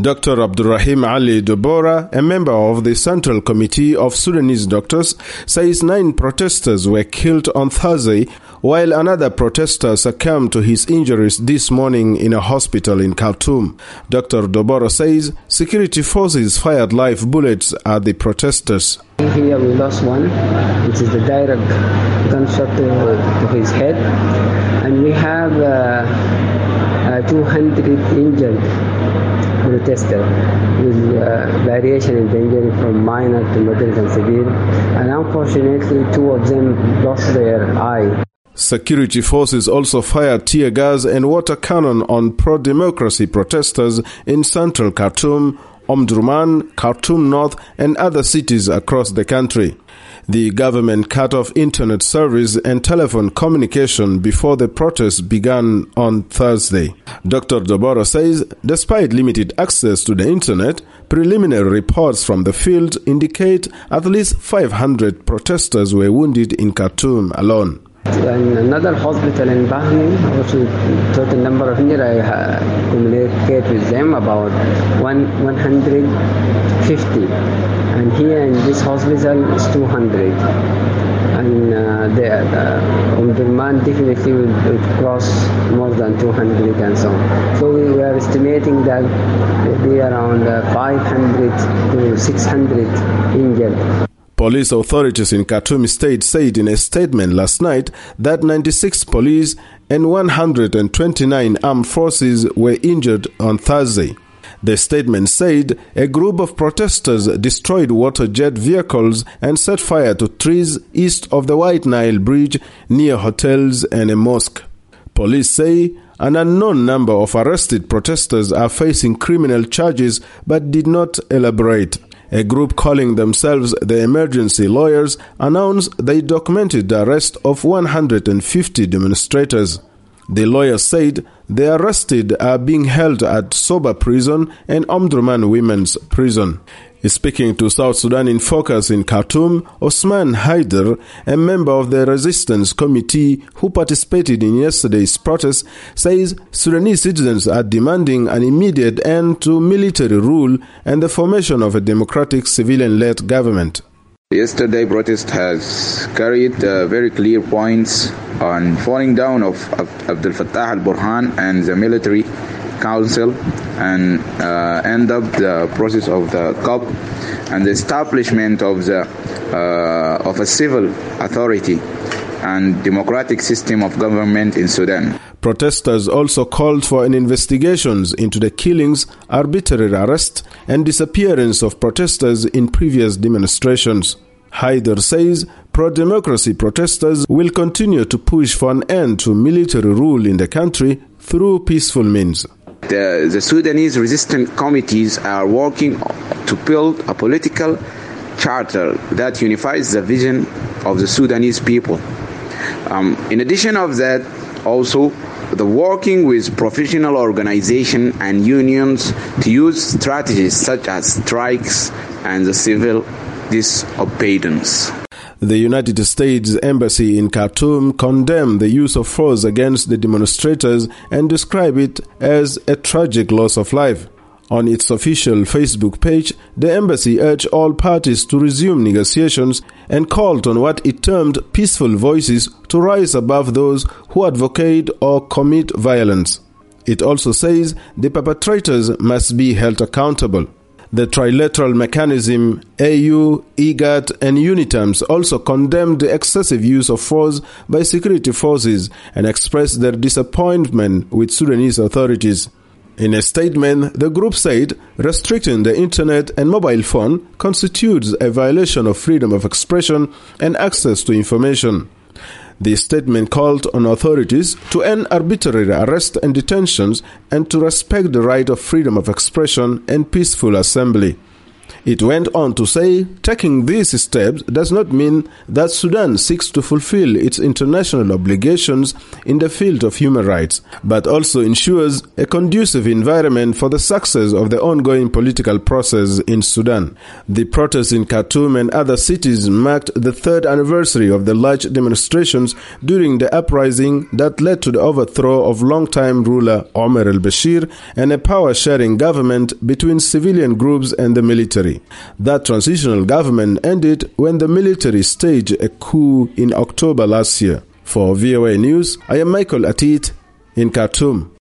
Dr. Abdurrahim Ali Dobora, a member of the Central Committee of Sudanese Doctors, says 9 protesters were killed on Thursday, while another protester succumbed to his injuries this morning in a hospital in Khartoum. Dr. Dobora says security forces fired live bullets at the protesters. Here we lost one, which is the direct gunshot to his head, and we have 200 injured protesters with variation in the injury from minor to moderate and severe, and unfortunately 2 of them lost their eye. Security forces also fired tear gas and water cannon on pro-democracy protesters in central Khartoum, Omdurman, Khartoum North, and other cities across the country. The government cut off internet service and telephone communication before the protests began on Thursday. Dr. Dobora says, despite limited access to the internet, preliminary reports from the field indicate at least 500 protesters were wounded in Khartoum alone. And another hospital in Bahni, also total number of injured, I communicate with them about 150. And here in this hospital is 200. And Omdurman definitely will cross more than 200 and so on. So we are estimating that maybe around 500 to 600 injured. Police authorities in Khartoum State said in a statement last night that 96 police and 129 armed forces were injured on Thursday. The statement said a group of protesters destroyed water jet vehicles and set fire to trees east of the White Nile Bridge near hotels and a mosque. Police say an unknown number of arrested protesters are facing criminal charges but did not elaborate. A group calling themselves the Emergency Lawyers announced they documented the arrest of 150 demonstrators. The lawyers said the arrested are being held at Soba Prison and Omdurman Women's Prison. Speaking to South Sudan in Focus in Khartoum, Osman Haider, a member of the Resistance Committee who participated in yesterday's protest, says Sudanese citizens are demanding an immediate end to military rule and the formation of a democratic civilian-led government. Yesterday, protest has carried very clear points on falling down of Abdel Fattah al-Burhan and the military council, and end up the process of the COP and the establishment of a civil authority and democratic system of government in Sudan. Protesters also called for an investigation into the killings, arbitrary arrest, and disappearance of protesters in previous demonstrations. Haider says pro-democracy protesters will continue to push for an end to military rule in the country through peaceful means. The Sudanese resistance committees are working to build a political charter that unifies the vision of the Sudanese people. In addition of that, also the working with professional organizations and unions to use strategies such as strikes and the civil disobedience. The United States Embassy in Khartoum condemned the use of force against the demonstrators and described it as a tragic loss of life. On its official Facebook page, the embassy urged all parties to resume negotiations and called on what it termed peaceful voices to rise above those who advocate or commit violence. It also says the perpetrators must be held accountable. The trilateral mechanism, AU, IGAD, and UNITAMS also condemned the excessive use of force by security forces and expressed their disappointment with Sudanese authorities. In a statement, the group said restricting the internet and mobile phone constitutes a violation of freedom of expression and access to information. The statement called on authorities to end arbitrary arrests and detentions and to respect the right of freedom of expression and peaceful assembly. It went on to say, taking these steps does not mean that Sudan seeks to fulfill its international obligations in the field of human rights, but also ensures a conducive environment for the success of the ongoing political process in Sudan. The protests in Khartoum and other cities marked the third anniversary of the large demonstrations during the uprising that led to the overthrow of longtime ruler Omar al-Bashir and a power-sharing government between civilian groups and the military. That transitional government ended when the military staged a coup in October last year. For VOA News, I am Michael Atit in Khartoum.